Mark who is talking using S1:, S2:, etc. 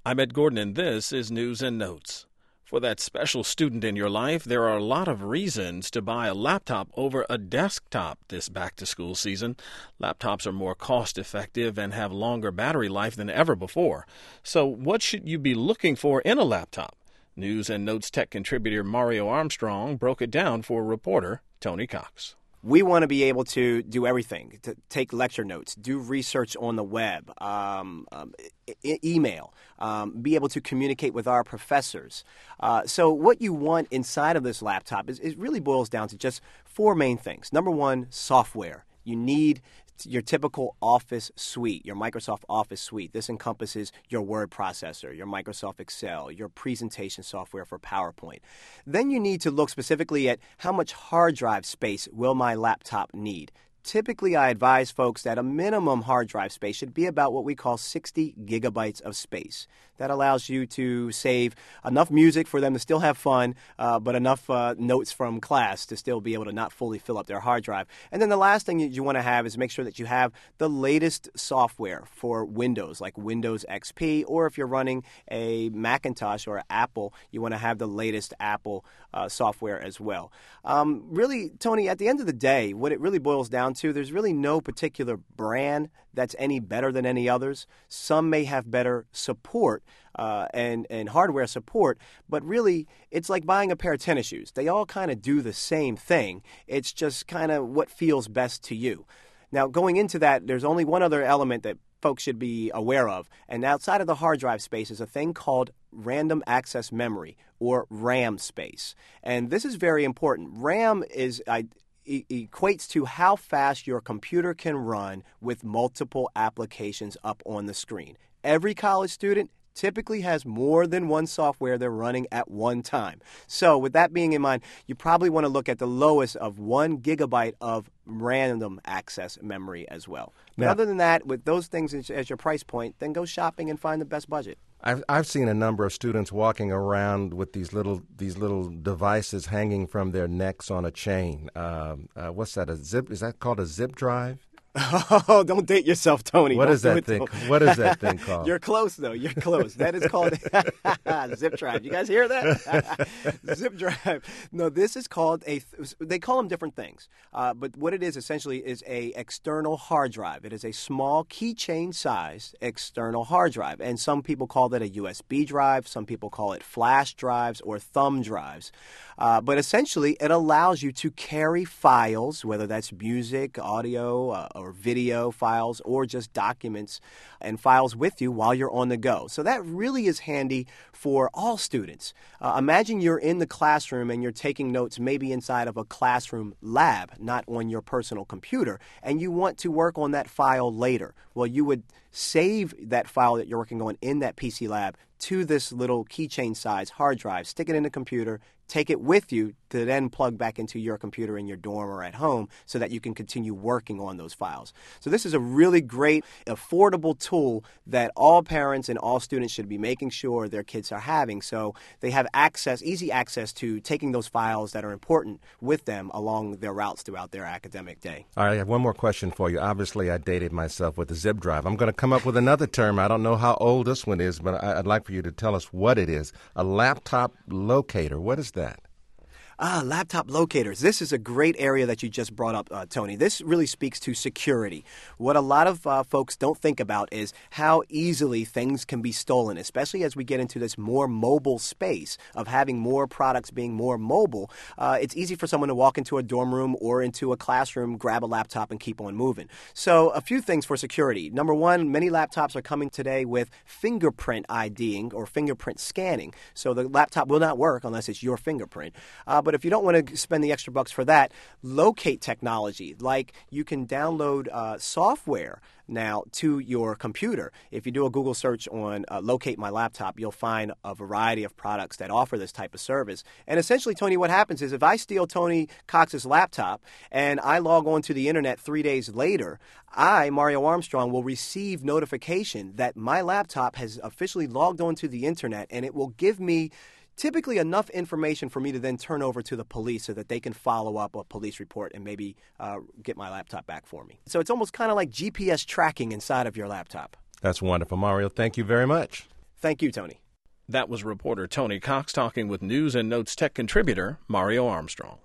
S1: I'm Ed Gordon, and this is News and Notes. For that special student in your life, there are a lot of reasons to buy a laptop over a desktop this back-to-school season. Laptops are more cost-effective and have longer battery life than ever before. So what should you be looking for in a laptop? News and Notes tech contributor Mario Armstrong broke it down for reporter Tony Cox.
S2: We want to be able to do everything, to take lecture notes, do research on the web, email, be able to communicate with our professors. So what you want inside of this laptop it really boils down to just four main things. Number one, software. You need your typical Office suite, your Microsoft Office suite. This encompasses your word processor, your Microsoft Excel, your presentation software for PowerPoint. Then you need to look specifically at how much hard drive space will my laptop need. Typically, I advise folks that a minimum hard drive space should be about what we call 60 gigabytes of space. That allows you to save enough music for them to still have fun, but enough notes from class to still be able to not fully fill up their hard drive. And then the last thing you want to have is make sure that you have the latest software for Windows, like Windows XP, or if you're running a Macintosh or Apple, you want to have the latest Apple software as well. Really, Tony, at the end of the day, what it really boils down to, there's really no particular brand that's any better than any others. Some may have better support and hardware support, but really it's like buying a pair of tennis shoes. They all kind of do the same thing. It's just kind of what feels best to you. Now, going into that, there's only one other element that folks should be aware of, and outside of the hard drive space is a thing called random access memory, or RAM space. And this is very important. RAM equates to how fast your computer can run with multiple applications up on the screen. Every college student typically has more than one software they're running at one time. So with that being in mind, you probably want to look at the lowest of 1 gigabyte of random access memory as well. But other than that, with those things as your price point, then go shopping and find the best budget.
S3: I've seen a number of students walking around with these little devices hanging from their necks on a chain. What's that? A zip? Is that called a zip drive?
S2: Oh, don't date yourself, Tony.
S3: What is that thing? What is that thing called?
S2: You're close, though. You're close. That is called zip drive. You guys hear that? Zip drive. No, this is called they call them different things. But what it is essentially is a external hard drive. It is a small keychain-sized external hard drive. And some people call that a USB drive. Some people call it flash drives or thumb drives. But essentially, it allows you to carry files, whether that's music, audio, or video files, or just documents and files with you while you're on the go. So that really is handy for all students. Imagine you're in the classroom and you're taking notes maybe inside of a classroom lab, not on your personal computer, and you want to work on that file later. Well, you would save that file that you're working on in that PC lab to this little keychain size hard drive, stick it in the computer, take it with you to then plug back into your computer in your dorm or at home so that you can continue working on those files. So this is a really great, affordable tool that all parents and all students should be making sure their kids are having, so they have easy access to taking those files that are important with them along their routes throughout their academic day.
S3: All right, I have one more question for you. Obviously, I dated myself with the zip drive. I'm going to come up with another term. I don't know how old this one is, but I'd like for you to tell us what it is. A laptop locator. What is that?
S2: Laptop locators. This is a great area that you just brought up, Tony. This really speaks to security. What a lot of folks don't think about is how easily things can be stolen, especially as we get into this more mobile space of having more products being more mobile. It's easy for someone to walk into a dorm room or into a classroom, grab a laptop, and keep on moving. So a few things for security. Number one, many laptops are coming today with fingerprint IDing or fingerprint scanning. So the laptop will not work unless it's your fingerprint. But if you don't want to spend the extra bucks for that, locate technology. Like you can download software now to your computer. If you do a Google search on locate my laptop, you'll find a variety of products that offer this type of service. And essentially, Tony, what happens is if I steal Tony Cox's laptop and I log on to the internet 3 days later, I, Mario Armstrong, will receive notification that my laptop has officially logged onto the internet, and it will give me typically enough information for me to then turn over to the police so that they can follow up a police report and maybe get my laptop back for me. So it's almost kind of like GPS tracking inside of your laptop.
S3: That's wonderful. Mario, thank you very much.
S2: Thank you, Tony.
S1: That was reporter Tony Cox talking with News and Notes tech contributor Mario Armstrong.